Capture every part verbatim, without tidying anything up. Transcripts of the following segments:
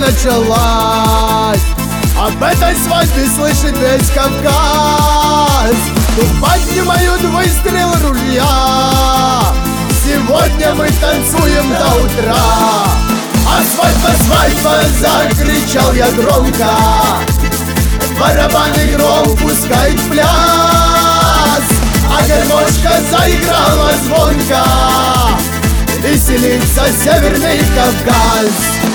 началась. Об этой свадьбе слышит весь Кавказ. Тут поднимают выстрел ружья. Сегодня мы танцуем до утра. А свадьба, свадьба, закричал я громко. Барабанный гром пускает в пляс, а гармошка заиграла звонко. Веселится Северный Кавказ.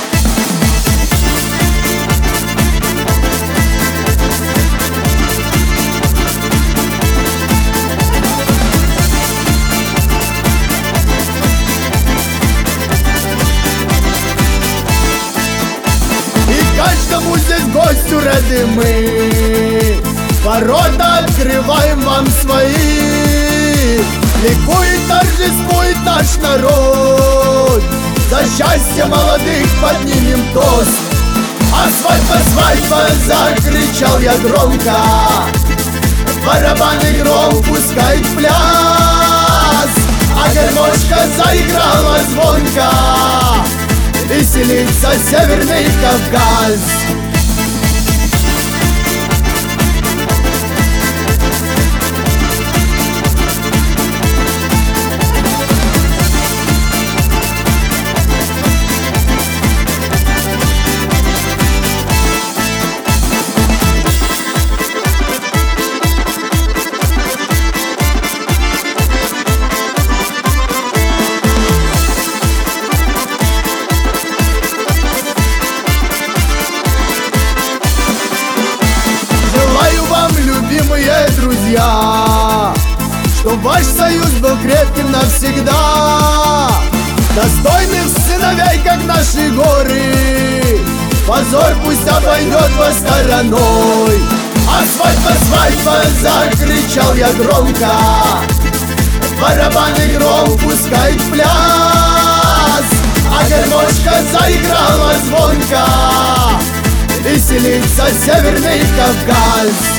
Каждому здесь гостю рады мы, ворота открываем вам свои. Ликует, торжествует наш народ, за счастье молодых поднимем тост. А свадьба, свадьба, закричал я громко. Барабанный гром пускает в пляс, а гармошка заиграла звонко. Веселится Северный Кавказ. Любимые друзья, чтоб ваш союз был крепким навсегда, достойных сыновей, как наши горы. Позор пусть обойдет вас стороной. А свадьба, свадьба, закричал я громко. Барабанный гром пускает в пляс, а гармошка заиграла звонко. Веселится Северный Кавказ.